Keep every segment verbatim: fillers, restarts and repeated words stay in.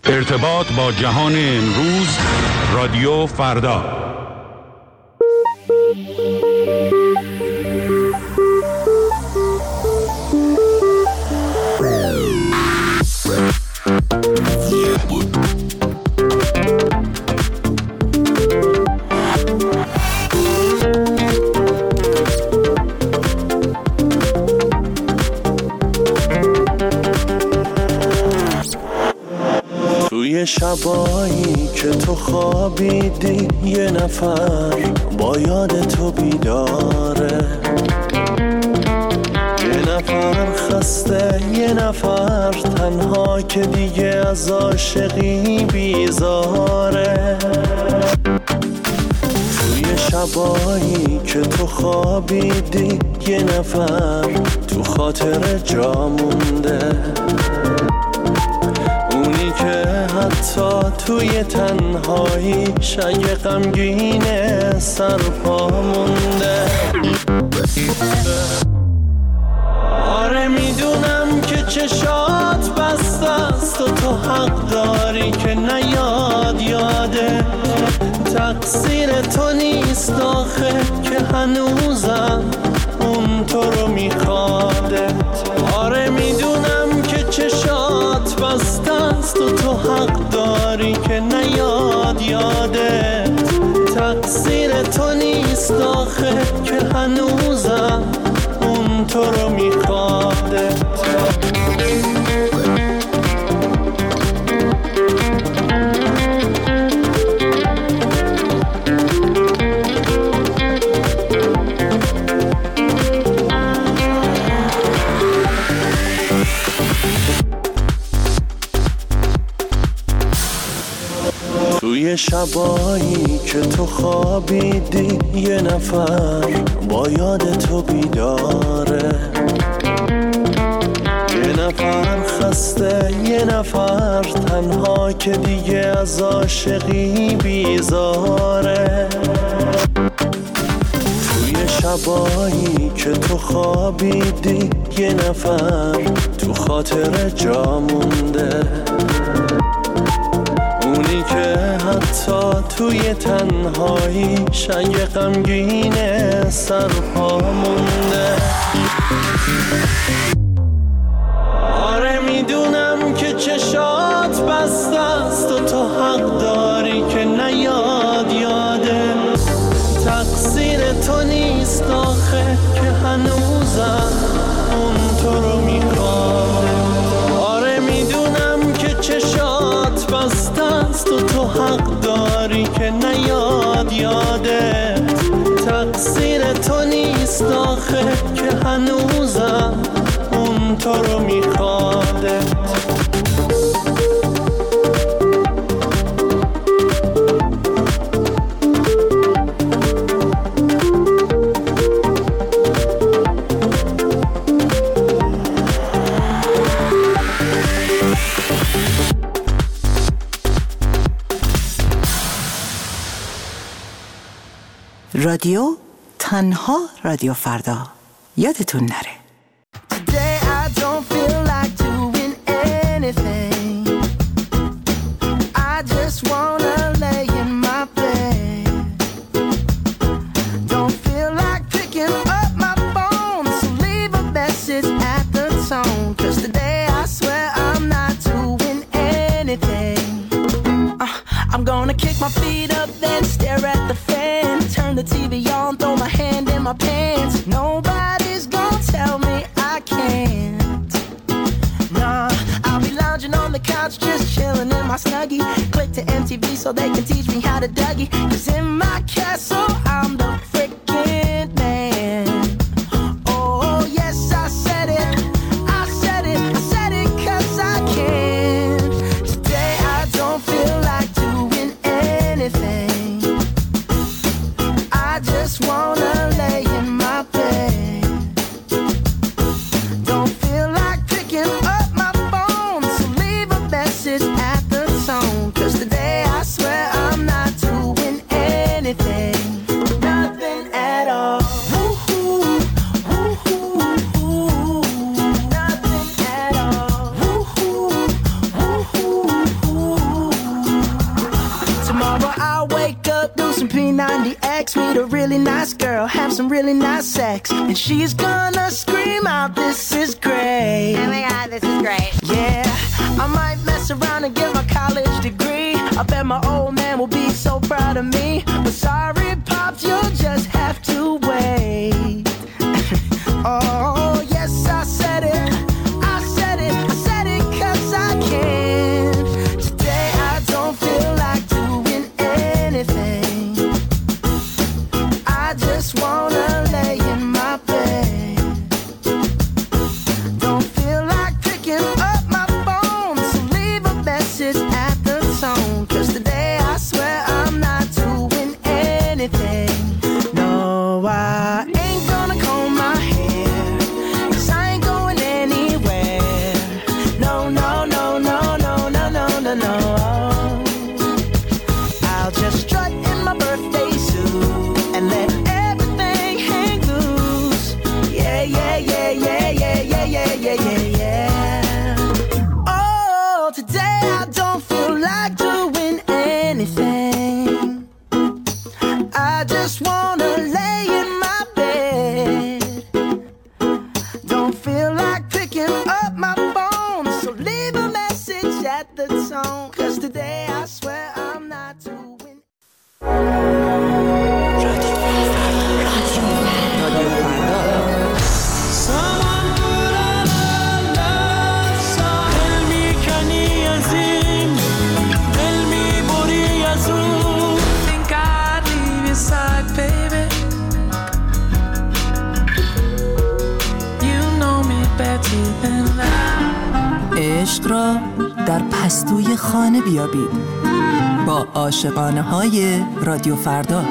ارتباط با جهان امروز، رادیو فردا. توی شبایی که تو خوابیدی یه نفر با یاد تو بیداره، یه نفر خسته، یه نفر تنها که دیگه از عاشقی بیزاره. توی شبایی که تو خوابیدی یه نفر تو خاطر جا مونده، اونی که حتی توی تنهایی شای غمگینه سر پا مونده. آره میدونم که چشات بسته است و تو حق داری که نیاد یاده، تقصیر تو نیست آخه که هنوزم اون تو رو میخوادت. آره میدونم که چشات بسته است و تو حق داری که نیاد یادت، تقصیر تو نیست آخه که هنوزم اون تو رو میخوادت. توی شبایی که تو خوابیدی یه نفر با یاد تو بیداره، یه نفر خسته، یه نفر تنها که دیگه از عاشقی بیزاره. توی شبایی که تو خوابیدی یه نفر تو خاطر جا مونده، اونی که حتی توی تنهایی شنگ غمگینه سر پا مونده. آره میدونم که چشات بسته است و تو حق داری که نیاد یاده، تقصیر تو نیست آخه که هنوزم اون تو رو میخواد. آره میدونم که چشات بسته است و تو حق داری که نیاد یادت، تقصیر تو نیست آخه که هنوزم اون تو رو میخوادت. رادیو تنها رادیو فردا، یادتون نره. Today I don't feel like doing anything. I just wanna lay in my bed. Don't feel like picking up my phone, so leave a message at the tone. 'Cause today I swear I'm not doing anything. uh, I'm gonna kick my feet up then stare at the fan, turn the T V on, throw my hand in my pants. Nobody's gonna tell me I can't. Nah, I'll be lounging on the couch just chilling in my Snuggie. Click to M T V so they can teach me how to Dougie. 'Cause in my castle I'm the freaking man. Oh yes, I said it, I said it, I said it 'cause I can. Today I don't feel like doing anything. I just wanna lay in my bed. Don't feel like picking up my phone, so leave a message at the tone. 'Cause today I swear I'm not doing anything. Nothing. ex meet a really nice girl, have some really nice sex, and she's gonna scream out, this is great. Oh my god, this is great. Yeah, I might mess around and get my college degree. I bet my old man will be so proud of me. But sorry, Pops, you'll just have to wait. Oh, yes, I said it. I said it. I said it 'cause I can. Today I don't feel like doing anything. I just wanna lay in my bed. Don't feel like picking up my phone, so leave a message at the tone. 'Cause today I swear I'm not doing anything. No, I ain't gonna comb my hair, 'cause I ain't going anywhere. No, no, no, no, no, no, no, no, no. I'll just strut in my birthday suit and let everything hang loose. Yeah, yeah, yeah, yeah, yeah, yeah, yeah, yeah, yeah, yeah. Oh, today I don't feel like doing anything. I just wanna lay in my bed. Don't feel like picking up my phone, so leave a message at the tone. 'Cause today I swear I'm not doing. سامان برن ساحل میکنی از این دل میبری از اون. Think I'd leave your side, baby. You know me better than that. عشق را در پستوی خانه بیابید با عاشقانه های رادیو فردا.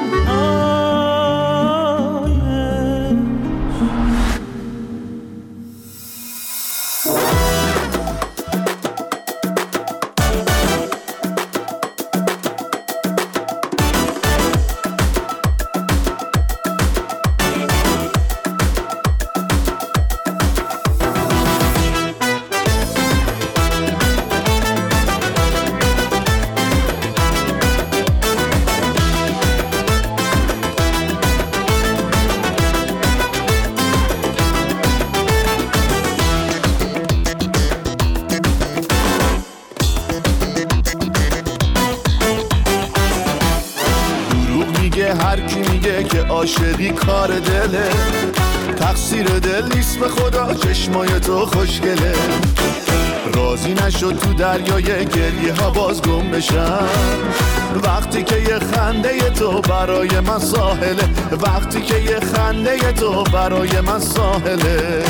هر کی میگه که عاشقی کار دله، تقصیر دل نیست به خدا، چشمای تو خوشگله. راضی نشد تو دریای گریه ها باز گم بشم، وقتی که یه خنده تو برای من ساحله، وقتی که یه خنده تو برای من ساحله.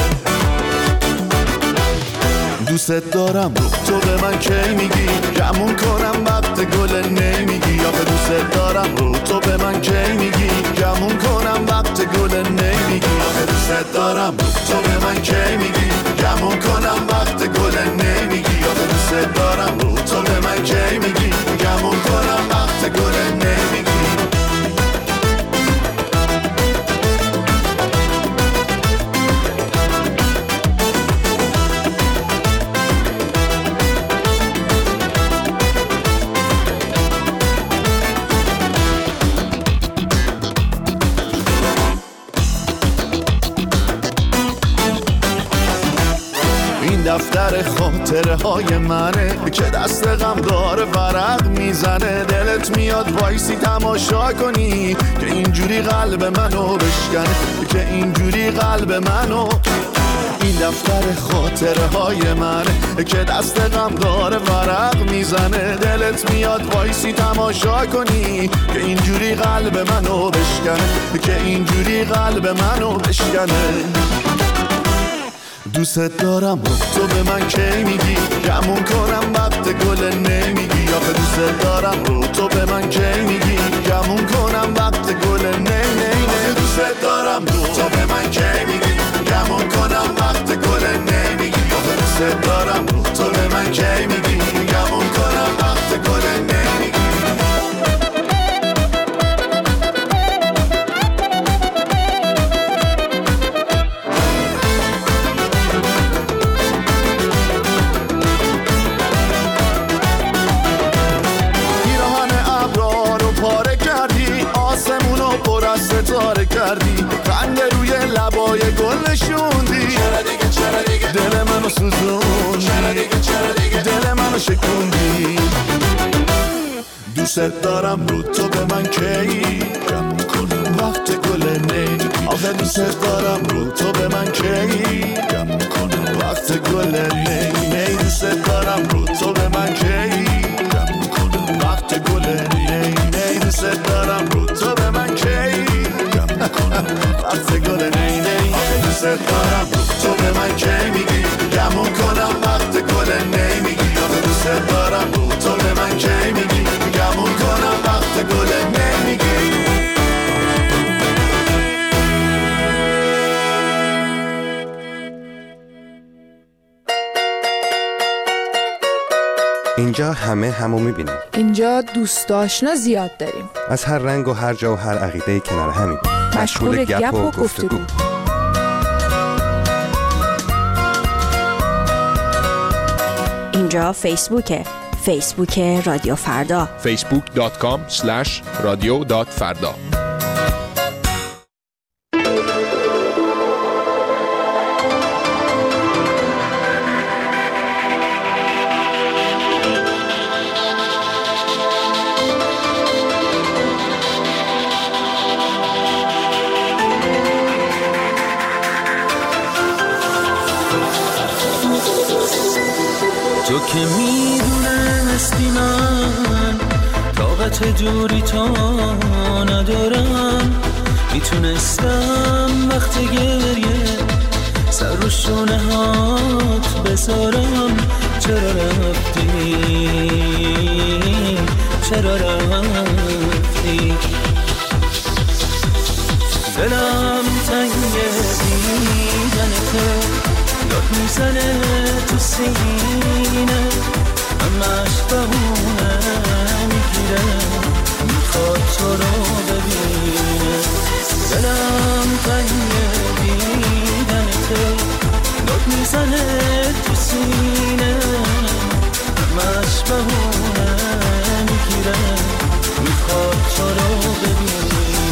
دوست دارم رو تو به من کی میگی، گمون کنم وقت گل نمیگی. آخه دوست دارم رو تو به من کی میگی، گمون کنم وقت گل نمیگی. آخه دوست دارم رو تو به من کی میگی، گمون کنم وقت گل نمیگی. آخه دوست دارم رو تو به من کی میگی، گمون کنم وقت گل نمیگی. دفتر خاطره های منه که دست غم داره ورق میزنه. دلت میاد وایسی تماشا کنی که اینجوری قلب منو بشکنه، که اینجوری قلب منو. این دفتر خاطره های منه که دست غم داره ورق میزنه. دلت میاد وایسی تماشا کنی که اینجوری قلب منو بشکنه، که اینجوری قلب منو بشکنه. دوست دارم رو تو به من کی میگی، گمون کنم وقت گل نمیگی. آخه دوست دارم رو تو به من کی میگی، گمون کنم وقت گل نی نی نی. دوست دارم رو تو به من کی میگی، گمون کنم وقت گل نمیگی. آخه دوست دارم رو تو به من کی میگی، گمون کنم وقت گل نمیگی. گل نشوندی، چرا دیگه چرا دیگه دل منو سوزوندی، چرا دیگه چرا دیگه دل منو شکوندی. دوست دارم رو تو به من کی گم کنم وقت گل نی، آخه دوست دارم رو تو به من کی گم کنم وقت گل نی، نی دوست دارم رو تو به من کی گم کنم وقت گل نی، نی دوست دارم رو تو به من کی گم کنم وقت گل نی، نی آخه دوست دارم رو تو به من کی میگی گم کنم وقت گل نی میگی، آخه دوست دارم رو تو به من کی میگی گمون کنم وقت گل نمیگی. اینجا همه همو میبینیم. اینجا دوست آشنا زیاد داریم. از هر رنگ و هر جا و هر عقیده کنار همین. مشغول گپ و گفتگو. اینجا فیسبوکه. فیسبوک رادیو فردا. فیسبوک دات کام اسلش رادیو دات فردا. تو که میدونستی من طاقت دوری تا ندارم، میتونستم وقت گریه سر رو شونه هات بذارم. چرا رفتی چرا رفتی دلم تنگ دیدنته، داد میزنه تو سینه، همش بهونه میگیره میخواد تو رو ببینه. دلم تنگ دیدنته، داد میزنه تو سینه، همش بهونه میگیره میخواد تو رو ببینه.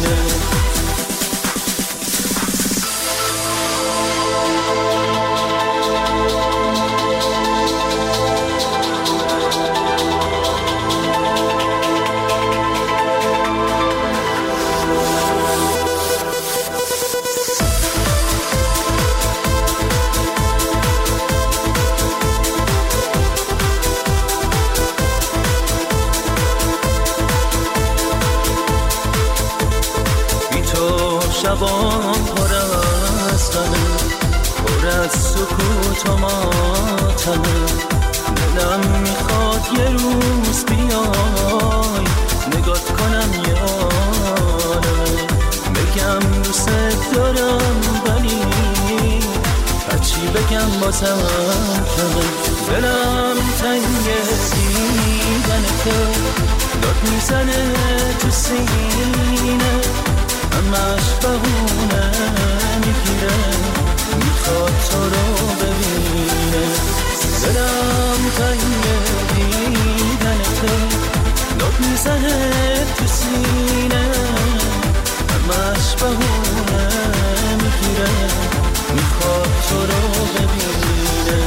شبام پر از غمه، پر از سکوت و ماتمه. دلم میخواد یه روز بیای نگات کنم یادمه، بگم دوست دارم ولی هرچی بگم بازم کمه. دلم تنگ دیدنته، داد میزنه تو سینه، همش بهونه میگیره میخواد تو رو ببینه. دلم تنگ دیدنته، داد میزنه تو سینه، همش بهونه میگیره میخواد تو رو ببینه.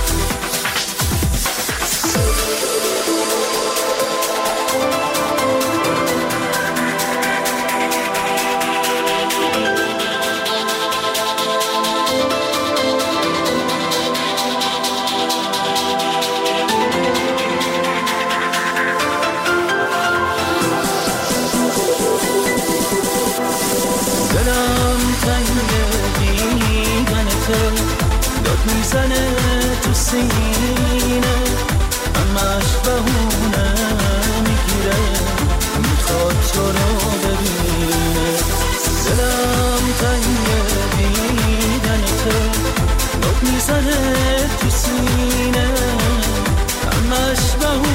میزنه تو سینه، همش بهونه میگیره میخواد تو رو ببینه. دلم تنگ دیدنته، داد میزنه تو سینه، همش بهونه